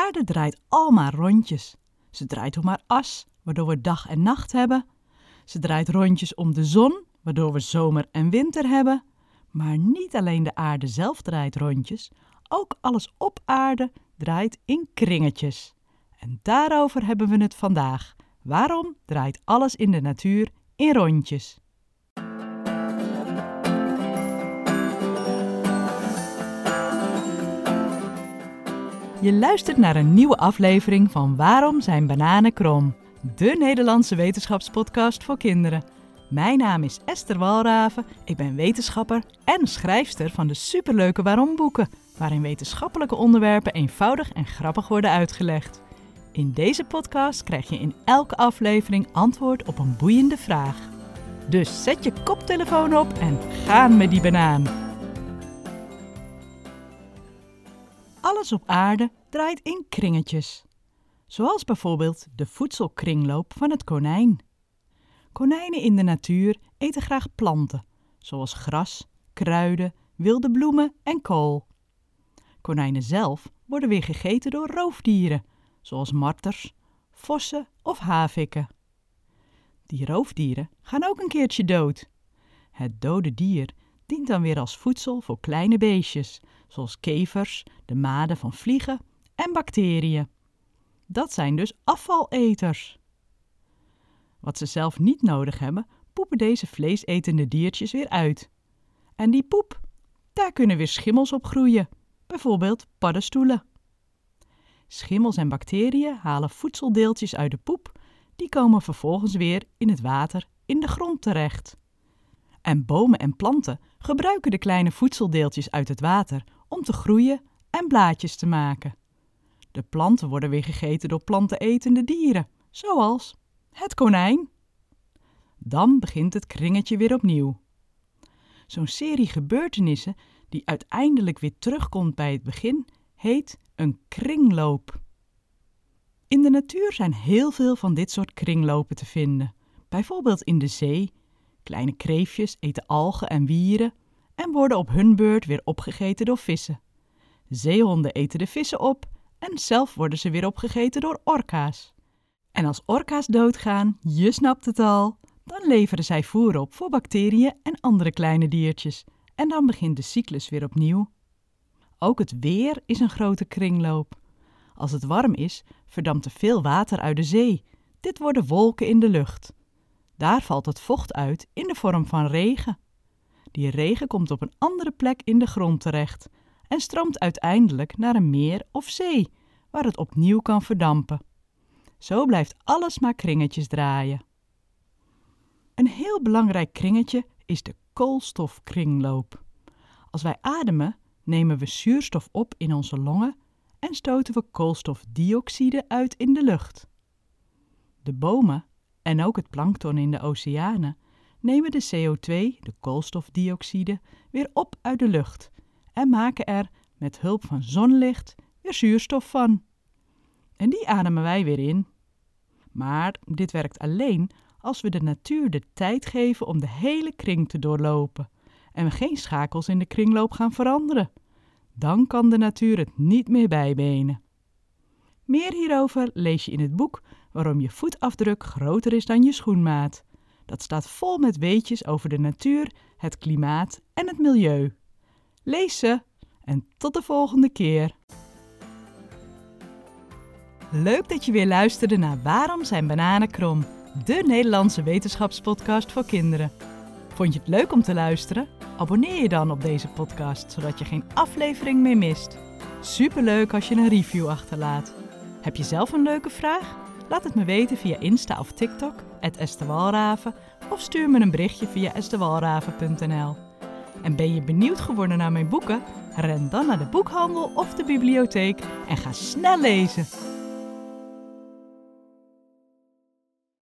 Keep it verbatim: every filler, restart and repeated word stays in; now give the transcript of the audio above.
aarde draait al maar rondjes. Ze draait om haar as, waardoor we dag en nacht hebben. Ze draait rondjes om de zon, waardoor we zomer en winter hebben. Maar niet alleen de aarde zelf draait rondjes, ook alles op aarde draait in kringetjes. En daarover hebben we het vandaag. Waarom draait alles in de natuur in rondjes? Je luistert naar een nieuwe aflevering van Waarom zijn bananen krom? De Nederlandse wetenschapspodcast voor kinderen. Mijn naam is Esther Walraven, ik ben wetenschapper en schrijfster van de superleuke Waarom boeken, waarin wetenschappelijke onderwerpen eenvoudig en grappig worden uitgelegd. In deze podcast krijg je in elke aflevering antwoord op een boeiende vraag. Dus zet je koptelefoon op en gaan met die banaan! Alles op aarde draait in kringetjes. Zoals bijvoorbeeld de voedselkringloop van het konijn. Konijnen in de natuur eten graag planten, zoals gras, kruiden, wilde bloemen en kool. Konijnen zelf worden weer gegeten door roofdieren, zoals marters, vossen of havikken. Die roofdieren gaan ook een keertje dood. Het dode dier dient dan weer als voedsel voor kleine beestjes, zoals kevers, de maden van vliegen en bacteriën. Dat zijn dus afvaleters. Wat ze zelf niet nodig hebben, poepen deze vleesetende diertjes weer uit. En die poep, daar kunnen weer schimmels op groeien, bijvoorbeeld paddenstoelen. Schimmels en bacteriën halen voedseldeeltjes uit de poep, die komen vervolgens weer in het water in de grond terecht. En bomen en planten gebruiken de kleine voedseldeeltjes uit het water om te groeien en blaadjes te maken. De planten worden weer gegeten door plantenetende dieren, zoals het konijn. Dan begint het kringetje weer opnieuw. Zo'n serie gebeurtenissen die uiteindelijk weer terugkomt bij het begin, heet een kringloop. In de natuur zijn heel veel van dit soort kringlopen te vinden. Bijvoorbeeld in de zee. Kleine kreefjes eten algen en wieren en worden op hun beurt weer opgegeten door vissen. Zeehonden eten de vissen op en zelf worden ze weer opgegeten door orka's. En als orka's doodgaan, je snapt het al, dan leveren zij voer op voor bacteriën en andere kleine diertjes. En dan begint de cyclus weer opnieuw. Ook het weer is een grote kringloop. Als het warm is, verdampt er veel water uit de zee. Dit worden wolken in de lucht. Daar valt het vocht uit in de vorm van regen. Die regen komt op een andere plek in de grond terecht en stroomt uiteindelijk naar een meer of zee, waar het opnieuw kan verdampen. Zo blijft alles maar kringetjes draaien. Een heel belangrijk kringetje is de koolstofkringloop. Als wij ademen, nemen we zuurstof op in onze longen en stoten we koolstofdioxide uit in de lucht. De bomen en ook het plankton in de oceanen nemen de C O twee, de koolstofdioxide, weer op uit de lucht en maken er met hulp van zonlicht weer zuurstof van. En die ademen wij weer in. Maar dit werkt alleen als we de natuur de tijd geven om de hele kring te doorlopen en we geen schakels in de kringloop gaan veranderen. Dan kan de natuur het niet meer bijbenen. Meer hierover lees je in het boek Waarom je voetafdruk groter is dan je schoenmaat. Dat staat vol met weetjes over de natuur, het klimaat en het milieu. Lees ze en tot de volgende keer. Leuk dat je weer luisterde naar Waarom zijn bananen krom? De Nederlandse wetenschapspodcast voor kinderen. Vond je het leuk om te luisteren? Abonneer je dan op deze podcast, zodat je geen aflevering meer mist. Superleuk als je een review achterlaat. Heb je zelf een leuke vraag? Laat het me weten via Insta of TikTok, at Esther Walraven, of stuur me een berichtje via estherwalraven punt n l. En ben je benieuwd geworden naar mijn boeken? Ren dan naar de boekhandel of de bibliotheek en ga snel lezen.